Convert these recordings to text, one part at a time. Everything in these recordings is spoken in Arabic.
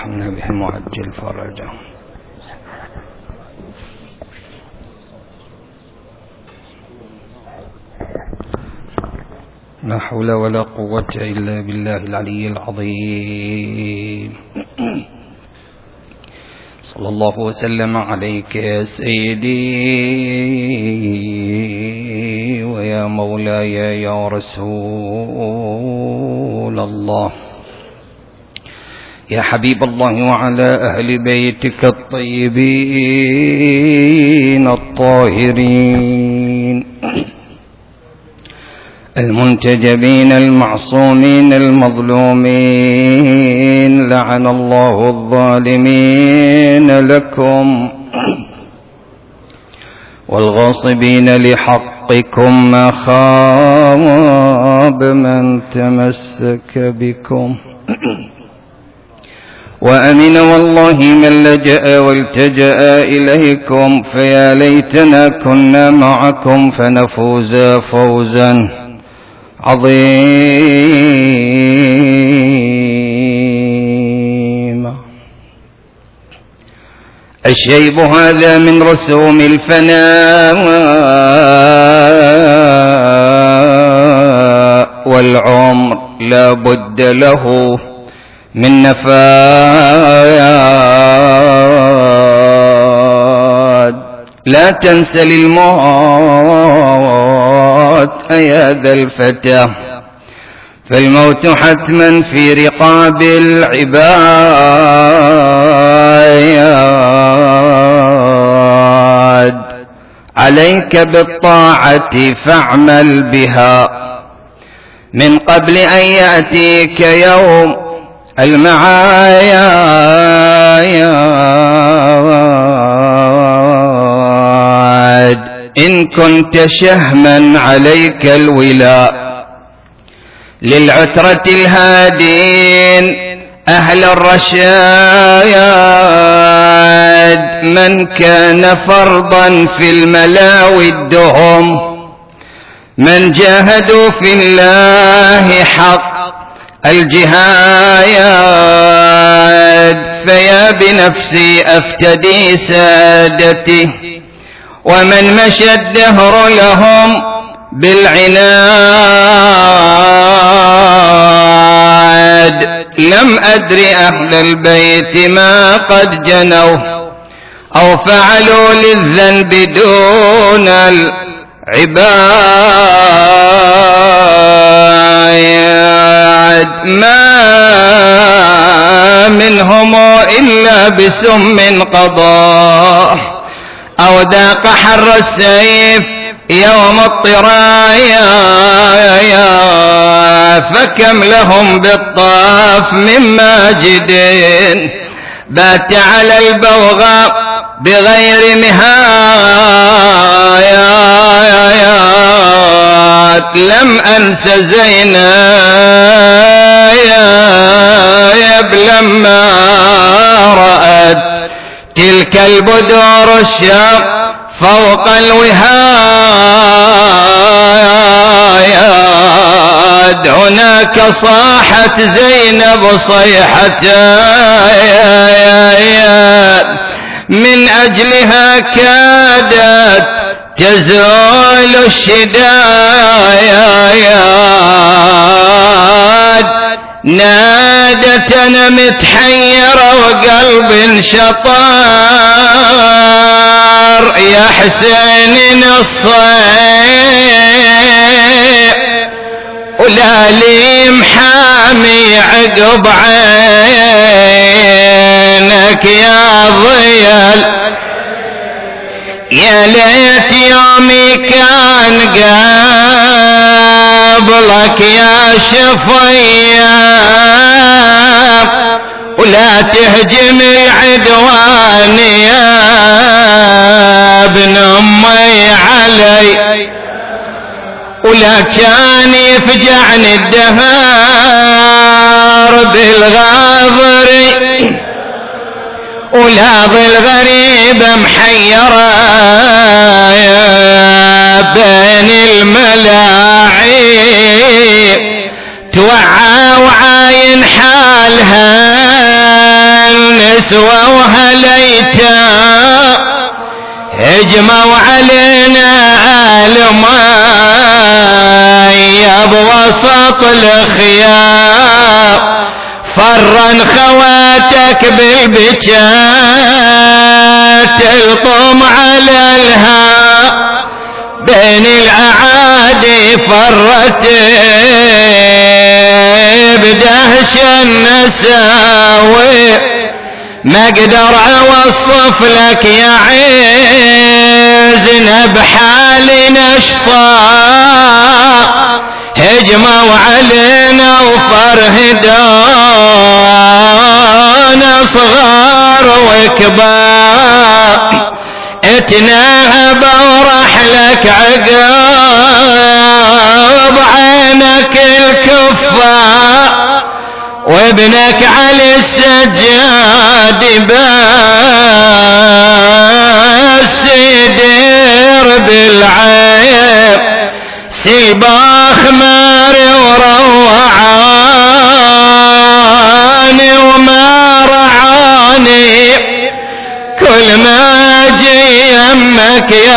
وارحمنا بهم وعجل فرجهم. لا حول ولا قوة إلا بالله العلي العظيم. صلى الله وسلم عليك يا سيدي ويا مولاي يا رسول الله، يا حبيب الله، وعلى أهل بيتك الطيبين الطاهرين المنتجبين المعصومين المظلومين، لعن الله الظالمين لكم والغاصبين لحقكم، ما خاب من تمسك بكم. وأمن والله من لجأ والتجأ إليكم، فيا ليتنا كنا معكم فنفوز فوزا عظيما. الشيب هذا من رسوم الفناء، والعمر لا بد له من نفاد. لا تنس للموت يا ذا الفتى، فالموت حتما في رقاب العباد. عليك بالطاعة فاعمل بها من قبل أن يأتيك يوم المعاد. إن كنت شهما عليك الولاء للعترة الهادين أهل الرشاد، من كان فرضا في الملاوي الدهم، من جاهدوا في الله حق الجهاد. فيا بنفسي أفتدي سادتي، ومن مشى الدهر لهم بالعناد. لم أدر أهل البيت ما قد جنوا أو فعلوا للذنب دون العباد. ما منهم إلا بسم قضاه أو ذاق حر السيف يوم الطرايا. فكم لهم بالطاف من ماجد بات على البوغاء بغير مهايات. لم أنس زينب لما رأت تلك البدور الشام فوق الوهايات. هناك صاحت زينب صيحة من أجلها كادت تزول الشدايات. نادت أنا متحيرة وقلب شطار، يا حسين الصيح ولا لي محامي عقب عينك يا ضيال. يا ليت يومي كان قبلك يا شفيع، ولا تهجم العدوان يا ابن أمي علي، ولا كان يفجعني الدهر بالغاضري، ولا بالغريب محيرة بين الملاعب. توعى وعاين حالها نسوى وهليتا هجموا علينا الماء بوسط الخيام فرن خواتك بالبكاء تلطم على الهاء بين الأعادي فرت بدهش النساوي ما اقدر اوصف لك يا عزنا بحالي نشطا هجموا علينا وفرهدونا صغار وكبار اتنهب ورحلك عقاب عينك الكفار وابنك على السجاد بس يدير بالعيب سيباخ ماري وروعاني وما رعاني كل ما اجي يمك يا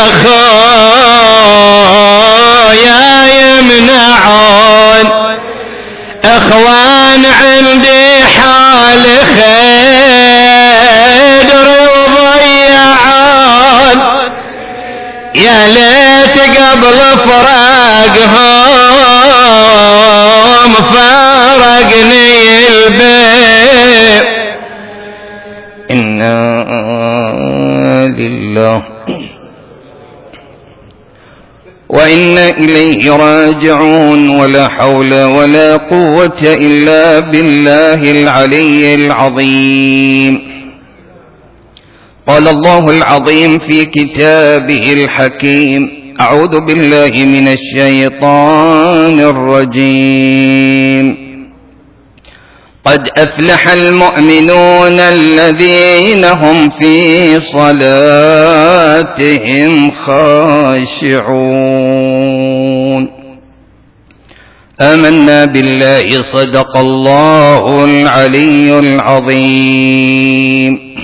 خويا يمنعون اخوان عندي حال خير وضيعان يا ليت قبل فراقهم فارقني البيت إنا لله وإنا إليه راجعون ولا حول ولا قوة إلا بالله العلي العظيم. قال الله العظيم في كتابه الحكيم: أعوذ بالله من الشيطان الرجيم. قد أفلح المؤمنون الذين هم في صلاتهم خاشعون. آمنا بالله صدق الله العلي العظيم.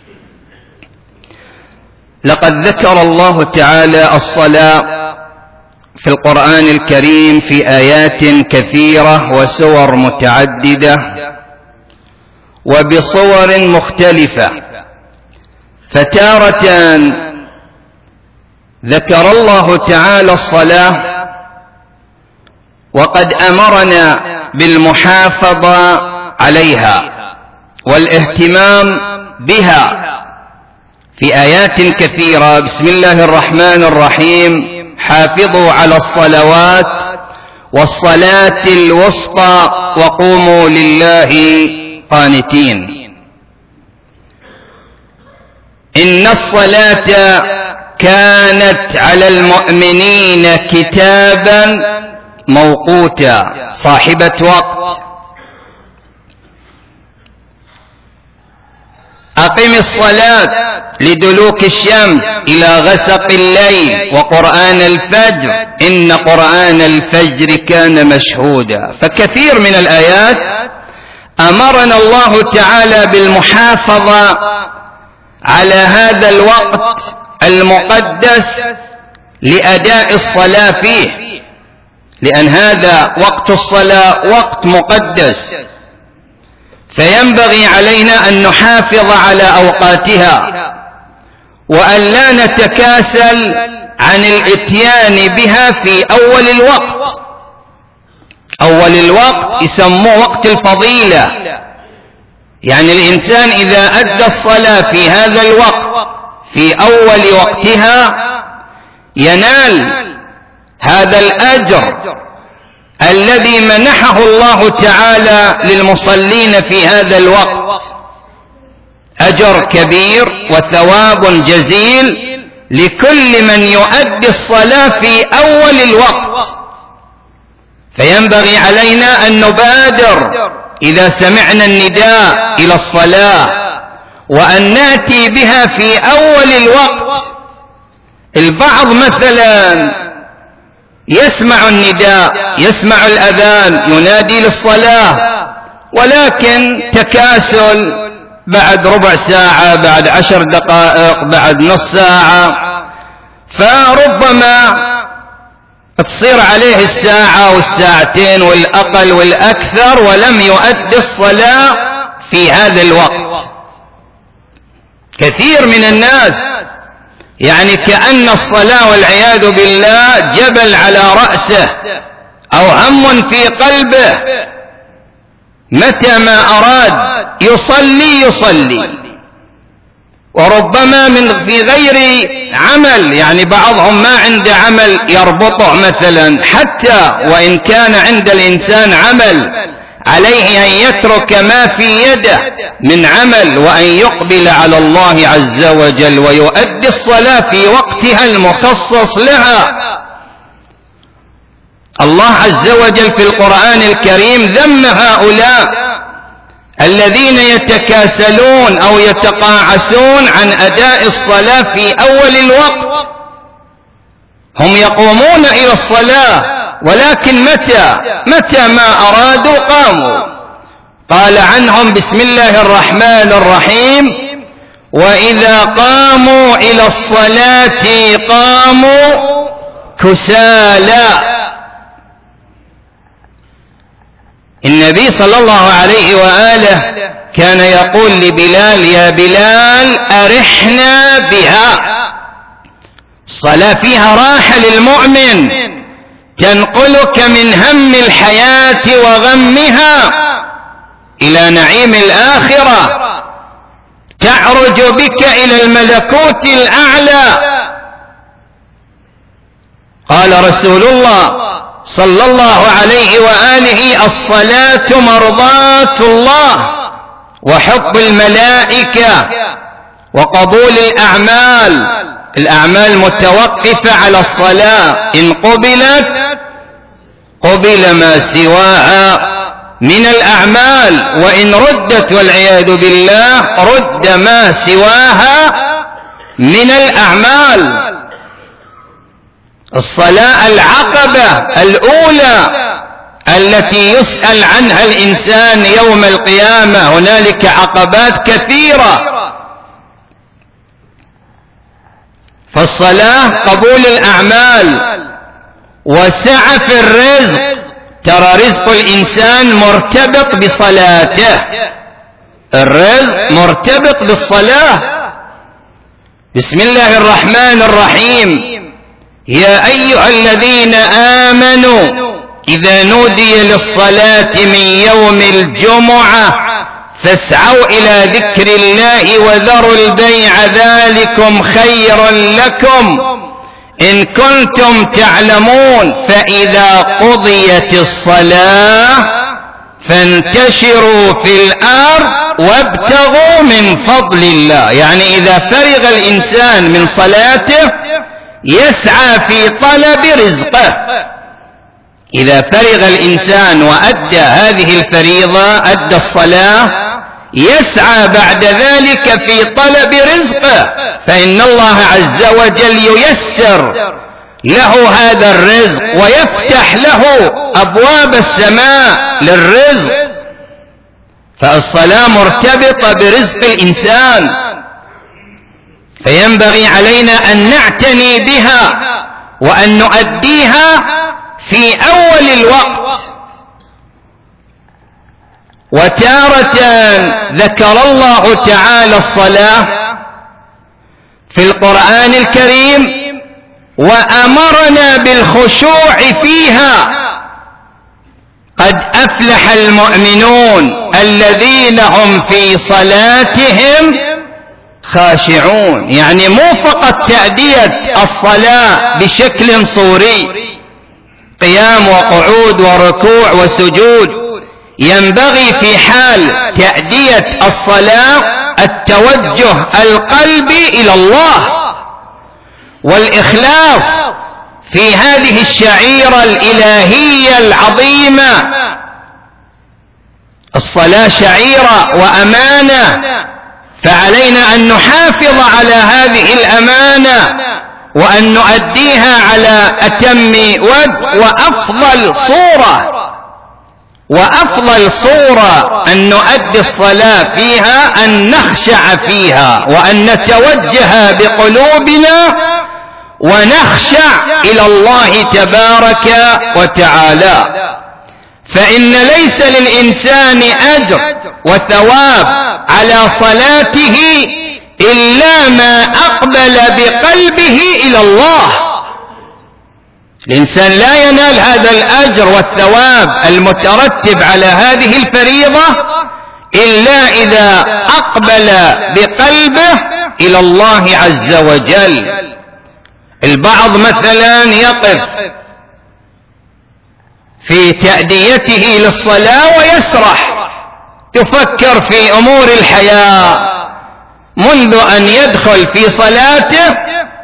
لقد ذكر الله تعالى الصلاة في القرآن الكريم في آيات كثيرة وسور متعددة وبصور مختلفة. فتارة ذكر الله تعالى الصلاة وقد أمرنا بالمحافظة عليها والاهتمام بها في آيات كثيرة. بسم الله الرحمن الرحيم: حافظوا على الصلوات والصلاة الوسطى وقوموا لله قانتين. إن الصلاة كانت على المؤمنين كتابا موقوتا، صاحبة وقت. أقم الصلاة لدلوك الشمس إلى غسق الليل وقرآن الفجر إن قرآن الفجر كان مشهودا. فكثير من الآيات أمرنا الله تعالى بالمحافظة على هذا الوقت المقدس لأداء الصلاة فيه، لأن هذا وقت الصلاة وقت مقدس، فينبغي علينا أن نحافظ على أوقاتها وأن لا نتكاسل عن الاتيان بها في أول الوقت. أول الوقت يسموه وقت الفضيلة، يعني الإنسان إذا أدى الصلاة في هذا الوقت في أول وقتها ينال هذا الأجر الذي منحه الله تعالى للمصلين في هذا الوقت، أجر كبير وثواب جزيل لكل من يؤدي الصلاة في أول الوقت. فينبغي علينا أن نبادر إذا سمعنا النداء إلى الصلاة وأن نأتي بها في أول الوقت. البعض مثلا يسمع النداء، يسمع الأذان ينادي للصلاة، ولكن تكاسل بعد ربع ساعة، بعد 10 دقائق، بعد نص ساعة، فربما تصير عليه الساعة والساعتين والأقل والأكثر ولم يؤدي الصلاة في هذا الوقت. كثير من الناس يعني كأن الصلاة والعياذ بالله جبل على رأسه أو هم في قلبه، متى ما أراد يصلي، وربما في غير عمل، يعني بعضهم ما عنده عمل يربطه مثلا، حتى وإن كان عند الإنسان عمل عليه أن يترك ما في يده من عمل وأن يقبل على الله عز وجل ويؤدي الصلاة في وقتها المخصص لها. الله عز وجل في القرآن الكريم ذم هؤلاء الذين يتكاسلون أو يتقاعسون عن أداء الصلاة في أول الوقت. هم يقومون إلى الصلاة، ولكن متى ما أرادوا قاموا. قال عنهم بسم الله الرحمن الرحيم: وإذا قاموا إلى الصلاة قاموا كسالى. النبي صلى الله عليه وآله كان يقول لبلال: يا بلال أرحنا بها. الصلاة فيها راحة للمؤمن، تنقلك من هم الحياة وغمها إلى نعيم الآخرة، تعرج بك إلى الملكوت الأعلى. قال رسول الله صلى الله عليه وآله: الصلاة مرضاة الله وحب الملائكة وقبول الأعمال متوقفة على الصلاة، إن قبلت قبل ما سواها من الأعمال، وإن ردت والعياذ بالله رد ما سواها من الأعمال. الصلاة العقبة الأولى التي يسأل عنها الإنسان يوم القيامة. هنالك عقبات كثيرة، فالصلاة قبول الأعمال وسعة في الرزق. ترى رزق الإنسان مرتبط بصلاته، الرزق مرتبط بالصلاة. بسم الله الرحمن الرحيم: يا أيها الذين آمنوا إذا نودي للصلاة من يوم الجمعة فاسعوا إلى ذكر الله وذروا البيع ذلكم خير لكم إن كنتم تعلمون، فإذا قضيت الصلاة فانتشروا في الأرض وابتغوا من فضل الله. يعني إذا فرغ الإنسان من صلاته يسعى في طلب رزقه. إذا فرغ الإنسان وأدى هذه الفريضة، أدى الصلاة، يسعى بعد ذلك في طلب رزقه، فإن الله عز وجل ييسر له هذا الرزق ويفتح له أبواب السماء للرزق. فالصلاة مرتبطة برزق الإنسان، فينبغي علينا أن نعتني بها وأن نؤديها في أول الوقت. وتارة ذكر الله تعالى الصلاة في القرآن الكريم وأمرنا بالخشوع فيها. قد أفلح المؤمنون الذين هم في صلاتهم خاشعون. يعني مو فقط تأدية الصلاة بشكل صوري، قيام وقعود وركوع وسجود، ينبغي في حال تأدية الصلاة التوجه القلبي إلى الله والإخلاص في هذه الشعيرة الإلهية العظيمة. الصلاة شعيرة وأمانة، فعلينا أن نحافظ على هذه الأمانة وأن نؤديها على أتم وجه وأفضل صورة. وأفضل صورة أن نؤدي الصلاة فيها أن نخشع فيها وأن نتوجه بقلوبنا ونخشع إلى الله تبارك وتعالى. فإن ليس للإنسان أجر وثواب على صلاته إلا ما أقبل بقلبه إلى الله. الإنسان لا ينال هذا الأجر والثواب المترتب على هذه الفريضة إلا إذا أقبل بقلبه إلى الله عز وجل. البعض مثلا يقف في تأديته للصلاة ويسرح، يفكر في أمور الحياة، منذ أن يدخل في صلاته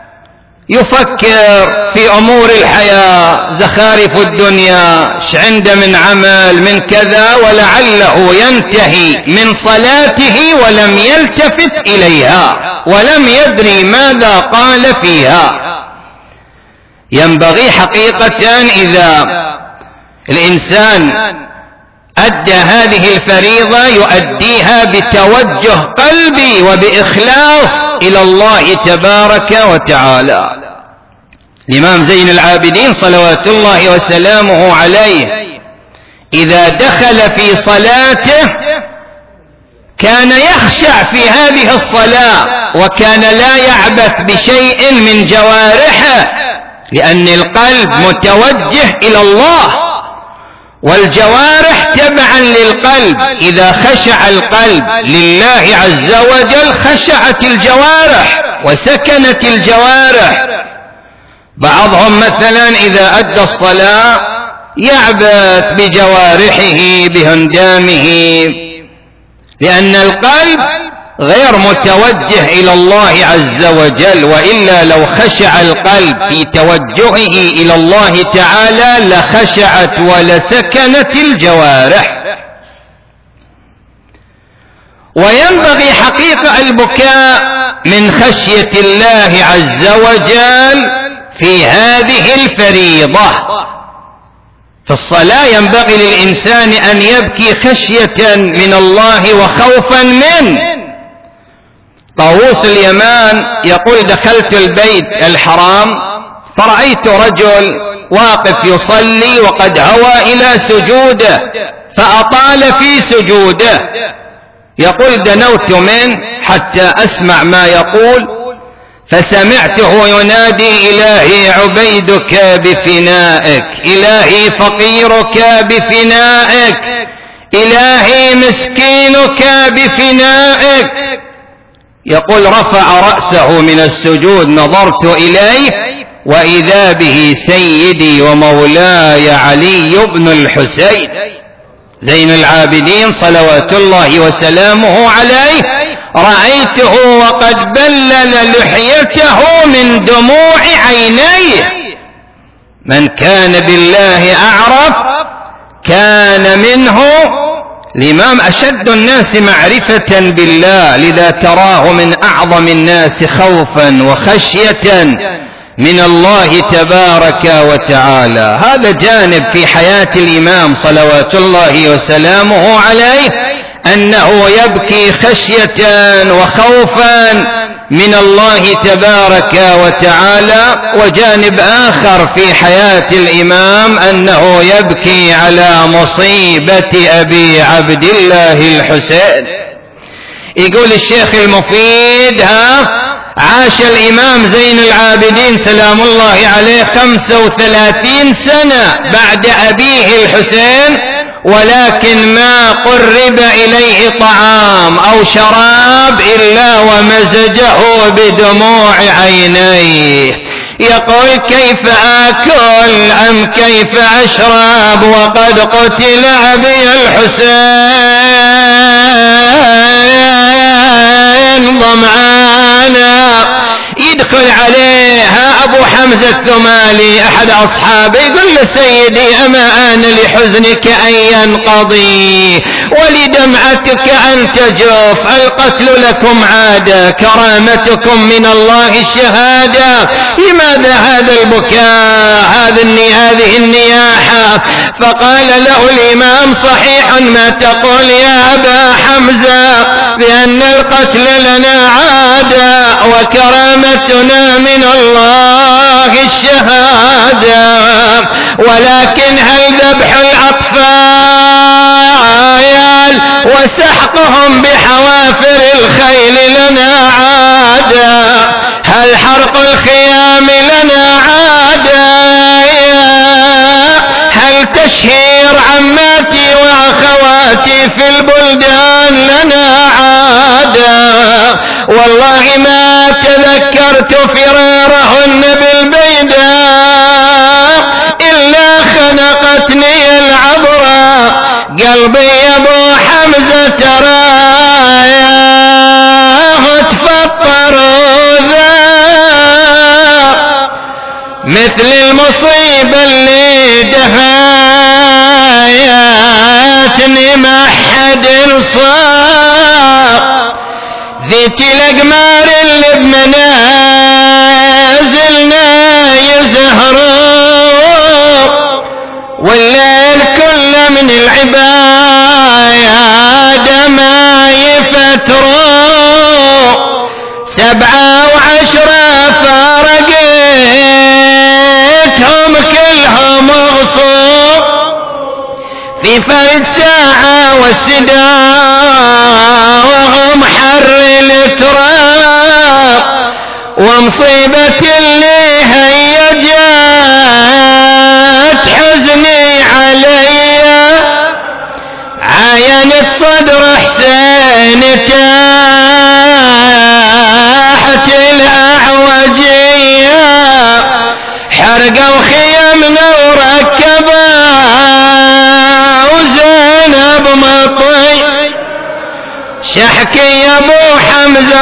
يفكر في أمور الحياة، زخارف الدنيا، ايش عنده من عمل من كذا، ولعله ينتهي من صلاته ولم يلتفت إليها ولم يدري ماذا قال فيها. ينبغي حقيقة إذا الإنسان أدى هذه الفريضة يؤديها بتوجه قلبي وبإخلاص إلى الله تبارك وتعالى. الإمام زين العابدين صلوات الله وسلامه عليه إذا دخل في صلاته كان يخشع في هذه الصلاة، وكان لا يعبث بشيء من جوارحه، لأن القلب متوجه إلى الله، والجوارح تبعا للقلب. إذا خشع القلب لله عز وجل خشعت الجوارح وسكنت الجوارح. بعضهم مثلا إذا أدى الصلاة يعبث بجوارحه بهندامه، لأن القلب غير متوجه إلى الله عز وجل. وإلا لو خشع القلب في توجهه إلى الله تعالى لخشعت ولسكنت الجوارح. وينبغي حقيقة البكاء من خشية الله عز وجل في هذه الفريضة. في الصلاة ينبغي للإنسان أن يبكي خشية من الله وخوفا منه. طاووس اليمان يقول دخلت البيت الحرام فرأيت رجل واقف يصلي وقد هوى إلى سجوده فأطال في سجوده. يقول دنوت منه حتى أسمع ما يقول، فسمعته ينادي إلهي عبيدك بفنائك، إلهي فقيرك بفنائك، إلهي مسكينك بفنائك. يقول رفع رأسه من السجود نظرت إليه وإذا به سيدي ومولاي علي بن الحسين زين العابدين صلوات الله وسلامه عليه. رأيته وقد بلل لحيته من دموع عينيه. من كان بالله أعرف كان منه. الإمام أشد الناس معرفة بالله، لذا تراه من أعظم الناس خوفا وخشية من الله تبارك وتعالى. هذا جانب في حياة الإمام صلوات الله وسلامه عليه، أنه يبكي خشية وخوفا من الله تبارك وتعالى. وجانب آخر في حياة الإمام أنه يبكي على مصيبة أبي عبد الله الحسين. يقول الشيخ المفيد عاش الإمام زين العابدين سلام الله عليه 35 سنة بعد أبيه الحسين، ولكن ما قرب إليه طعام أو شراب إلا ومزجه بدموع عينيه. يقول كيف آكل أم كيف أشرب وقد قتل أبي الحسين ظمآنا. يدخل عليها أبو حمزة الثمالي أحد أصحابه يقول له سيدي أما آن لحزنك أن ينقضي ولدمعتك أن تجف، القتل لكم عادة كرامتكم من الله الشهادة، لماذا هذا البكاء هذه النياحة؟ فقال له الإمام صحيح ما تقول يا أبا حمزة بأن القتل لنا عادة وكرامتنا من الله الشهادة، ولكن هل ذبح الأطفال وسحقهم بحوافر الخيل لنا عادة؟ هل حرق الخيام لنا عادة؟ هل تشهير عماتي وأخواتي في البلدان لنا عادة؟ والله ما تذكرت فرارهن بالبيداء إلا خنقتني العبرة، قلبي يا ابو حمزة تراه تفطر ذا مثل المصيبة اللي دهاياتني ما حد صار، ذيك الأقمار اللي بمنازلنا يزهروا والليل كله من العباية ما يفتروا، 7 و10 فارقتهم كلهم غصوا في فرد ساعة والسداء وهم حر التراب، ومصيبة اللي هي جات حزني علي عاينت صدر حسين تحت الأعوجية، حرقوا خيمنا وركبا وزينب مطي، شحكي يا ابو حمزة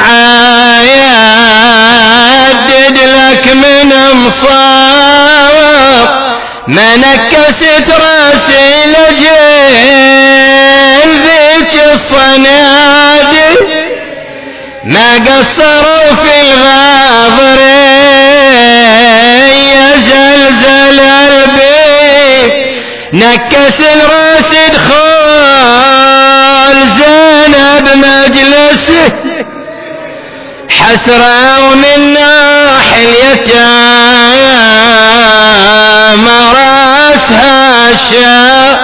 وشعايدد لك من مصاب، ما نكست راسي لجل ذيك الصنادل، ما قصروا في الغابرية زلزل البيت، نكس الراس دخول زينب مجلسه، حسرة ومن ناحي اليتامى راسها شاء،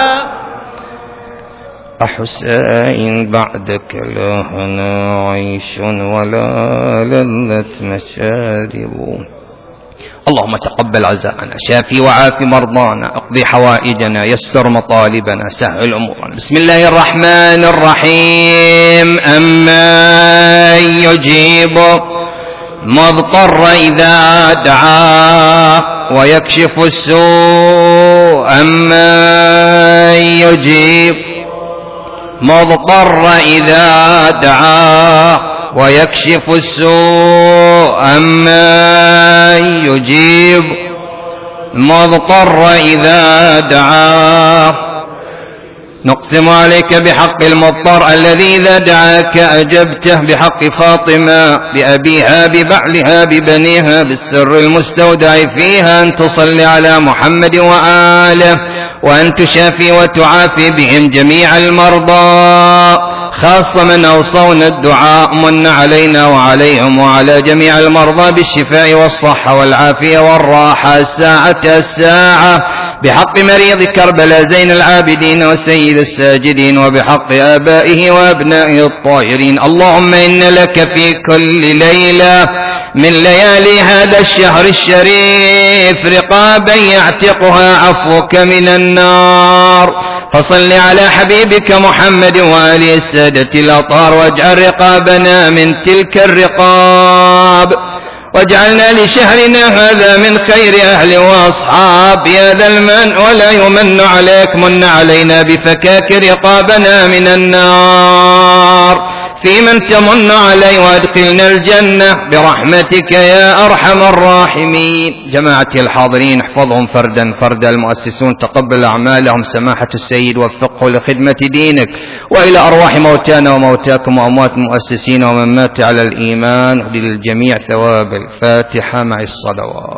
حسين بعدك لا هنا عيش ولا لذة مشارب. اللهم تقبل عزاءنا، شافي وعافي مرضانا، اقضي حوائجنا، يسر مطالبنا، سهل امورنا. بسم الله الرحمن الرحيم. أما يجيب مضطر إذا دعاه ويكشف السوء، أما يجيب مضطر إذا دعاه ويكشف السوء، أما يجيب مضطر إذا دعاه. نقسم عليك بحق المضطر الذي إذا دعاك أجبته، بحق فاطمة بأبيها ببعلها ببنيها بالسر المستودع فيها، أن تصلي على محمد وآله، وأن تشافي وتعافي بهم جميع المرضى، خاصة من أوصونا الدعاء. من علينا وعليهم وعلى جميع المرضى بالشفاء والصحة والعافية والراحة الساعة بحق مريض كربلاء زين العابدين وسيد الساجدين، وبحق آبائه وأبنائه الطاهرين. اللهم إن لك في كل ليلة من ليالي هذا الشهر الشريف رقابا يعتقها عفوك من النار، فصل على حبيبك محمد وآله السادة الأطهار، واجعل رقابنا من تلك الرقاب، واجعلنا لشهرنا هذا من خير أهل وأصحاب. يا ذا المن ولا يمن عليك، من علينا بفكاك رقابنا من النار، في من تمن علي وادخلنا الجنة برحمتك يا أرحم الراحمين. جماعة الحاضرين احفظهم فردا فردا. المؤسسون تقبل أعمالهم. سماحة السيد وفقه لخدمة دينك. وإلى أرواح موتانا وموتاكم وأموات المؤسسين ومن مات على الإيمان. للجميع ثواب الفاتحة مع الصلوات.